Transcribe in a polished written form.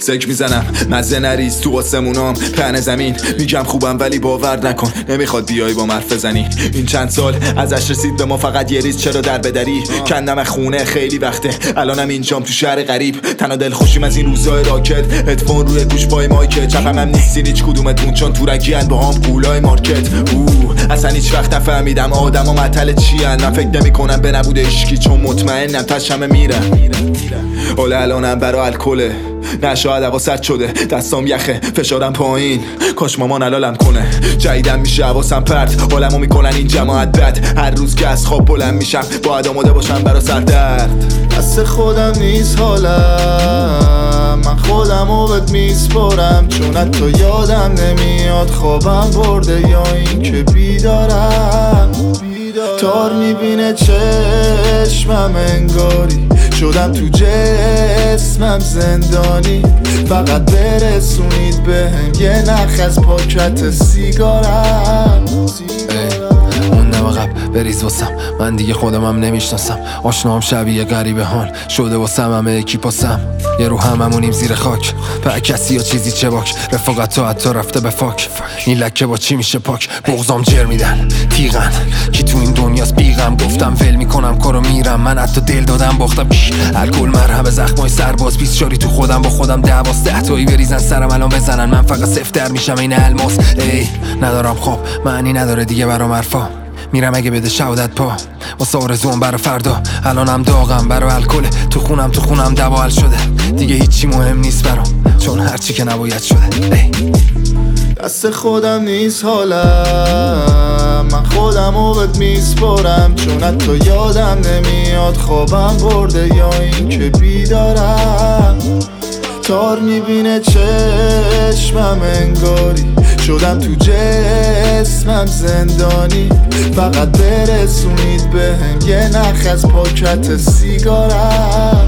سک میزنم مزه نریز تو آسمونام پهن زمین. میگم خوبم ولی باور نکن نمیخواد بیای با مرف بزنی. این چند سال ازش رسید به ما فقط یه ریز چرا در بدری. کندم خونه خیلی وقته الانم اینجام تو شهر غریب. تنها دل خوشیم از این روزای راکت. هدفون روی گوش پای مایکت. چپم هم نیستین هیچ کدومتون چون تورکیان با هم قولای مارکت. اصلا هیچ وقت نفهمیدم آدم و مطل چی هن. من فکر نمی کنم به نبوده اشکی چون مطمئنم تشمه میرم. حالا الانم برا الکله نه شاید هوا سرد شده دستام یخه فشارم پایین کاش مامان علالم کنه. جدیدم میشه حواسم پرت حالمو میکنن این جماعت بد. هر روز که از خواب بلند میشم باید آماده باشم برا سردرد. دست خودم نیست حالم من خودمو بهت میسپرم چون حتی یادم نمیاد خوابم برده یا این که بیدارم. تار میبینه چشمم انگاری شدم تو جسمم زندانی. فقط برسونید بهم یه نخ از پاکت سیگارم. اون دم عقب بریز واسم من دیگه خودمم نمیشناسم. آشنام شبیه غریبه هان شده واسم همه اکیپاسم. یه رو هممونیم زیر خاک په کسی یا چیزی چه باک. رفاقت تو حتی رفته به فاک. این لکه با چی میشه پاک. بغضام جر میدن تیغن کی تو این دنیاست بیغم. گفتم ول میکنم کارو میرم من حتی دل دادم باختم. الکل مرهم زخمای سرباز 20 شاری تو خودم با خودم دعواست. 10 تایی بریزن سرم الان بزنن من فقط سفتر میشم این الماس. ای ندارم خواب معنی نداره دیگه برام حرفا. میرم اگه بده شهادت پا واسه آرزوام برا فردا. الانم داغم برا الکل تو خونم دوا حل شده. دیگه هیچی مهم نیست برام چون هرچی که نباید شده. دست خودم نیست حالم من خودمو بهت میسپرم چون حتی یادم نمیاد خوابم برده یا این که بیدارم. تار میبینه چشمم انگاری شدم تو جسمم زندانی. فقط برسونید بهم یه نخ از پاکت سیگارم.